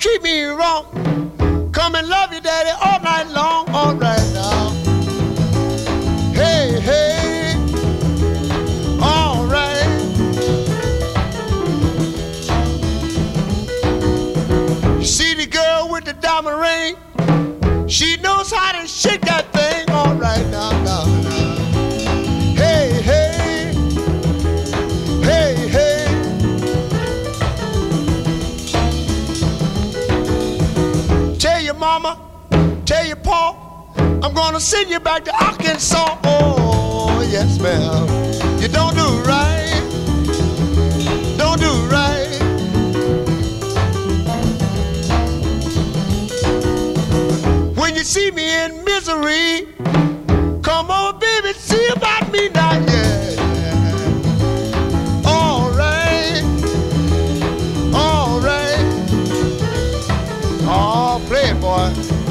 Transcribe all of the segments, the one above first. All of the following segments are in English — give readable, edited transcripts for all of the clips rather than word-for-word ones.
treat me wrong. Come and love you, daddy, all night long. All right now. Hey, hey. All right. You see the girl with the diamond ring? She knows how to shake that thing. All right now, now, now. Hey, hey. Hey, hey. Tell your mama, tell your pa, I'm gonna send you back to Arkansas. Oh, yes, ma'am. You don't do right. Don't do right. When you see me in misery, come on, baby, see about me now, yeah. All right. All right. Oh, play it, boy.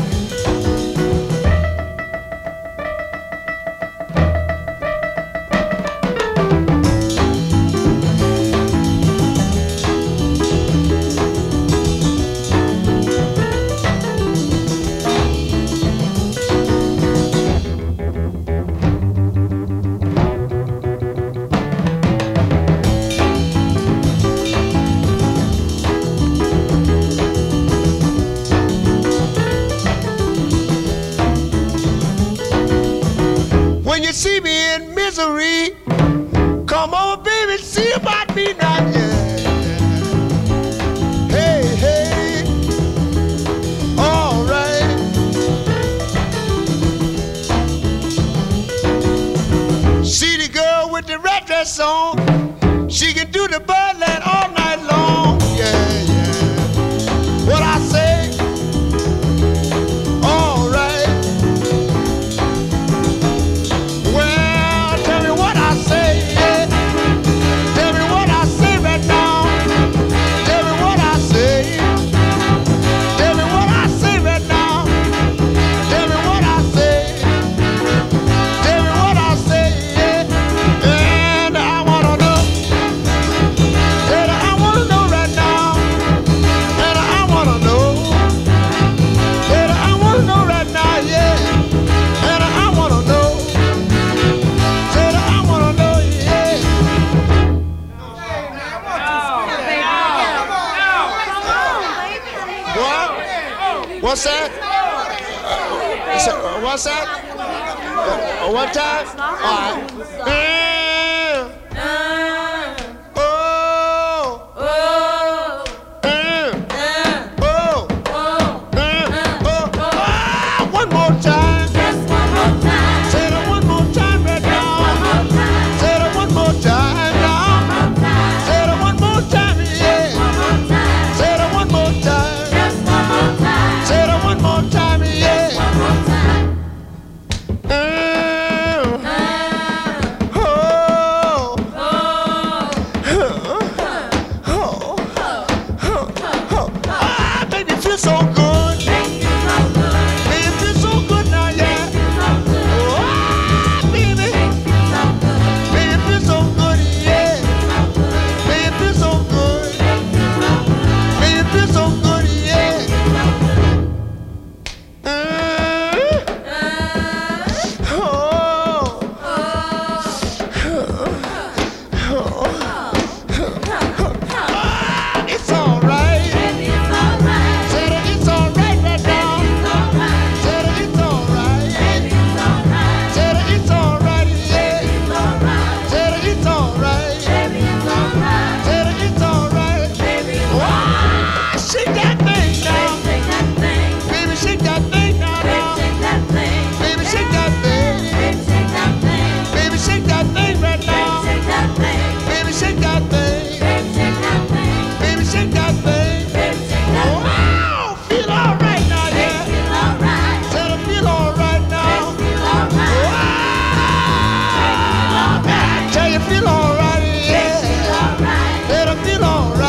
When you see me in misery, come on, baby, see about me now, yeah. Hey, hey, all right. See the girl with the red dress on, she can do the Birdland all night long, yeah, yeah. What I say? All right. Well, tell me what I say, yeah. Tell me what I say right now. Tell me what I say. Tell me what I say right now. Tell me what I say. Tell me what I say, yeah. And I wanna know. And I wanna know right now. And I wanna know. And I wanna know right now, yeah. And I wanna know. Said I wanna know, yeah. What? What's that? What's that? What time? All right. Oh. Oh. Oh. One more time. Just one more time. Say it one more time right now. One more time. Say it one more time now. One more time. Say it one more time, yeah. One more time. Say it one more time. Just one more time. Say it one more time, yeah. One more time. Oh. Ah, baby, feel so good. Make you so good. Baby, feel so good now, yeah. Make you so good. Ah, baby. Make you so good. Baby, feel so good, yeah. Baby, feel so good. Baby, feel so good, yeah. Ah, it's all right. Baby, it's alright. Said it's all right right now. It's alright. Said it's all right. Baby, it's alright. Said it's all right, yeah. It's alright. Said it's all right. Baby, it's alright. Said it's all right. Baby, it's Ah, shake that thing now. Shake that thing. Baby, shake that thing now. Shake that thing. Baby, shake that thing. Shake that thing. Baby, shake that thing right now. Shake that thing. Baby, shake that thing. Shake that thing. Baby, shake that thing. Shake that thing. Wow, feel all right now, yeah. Feel alright. Said I feel all right now. Feel alright. Wow, I tell you, feel all right, yeah. Feel alright. Said I feel all right.